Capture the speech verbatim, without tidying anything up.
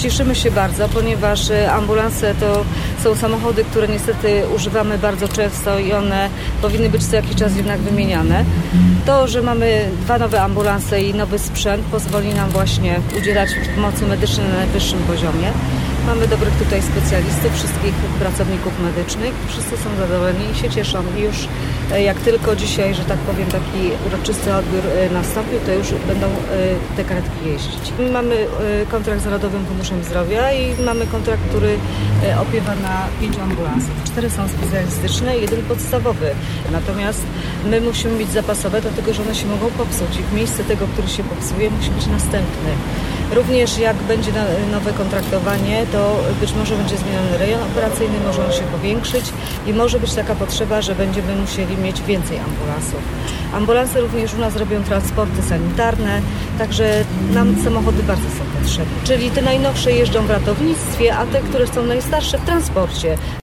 Cieszymy się bardzo, ponieważ ambulanse to są samochody, które niestety używamy bardzo często i one powinny być co jakiś czas jednak wymieniane. To, że mamy dwa nowe ambulanse i nowy sprzęt pozwoli nam właśnie udzielać pomocy medycznej na najwyższym poziomie. Mamy dobrych tutaj specjalistów, wszystkich pracowników medycznych. Wszyscy są zadowoleni i się cieszą. I już jak tylko dzisiaj, że tak powiem, taki uroczysty odbiór nastąpił, to już będą te karetki jeździć. My mamy kontrakt z Narodowym Funduszem Zdrowia i mamy kontrakt, który opiewa na pięciu ambulansów. Cztery są specjalistyczne i jeden podstawowy. Natomiast my musimy mieć zapasowe, dlatego że one się mogą popsuć i w miejsce tego, który się popsuje, musi być następny. Również jak będzie nowe kontraktowanie, to być może będzie zmieniony rejon operacyjny, może on się powiększyć i może być taka potrzeba, że będziemy musieli mieć więcej ambulansów. Ambulanse również u nas robią transporty sanitarne, także nam samochody bardzo są potrzebne. Czyli te najnowsze jeżdżą w ratownictwie, a te, które są najstarsze w transporcie.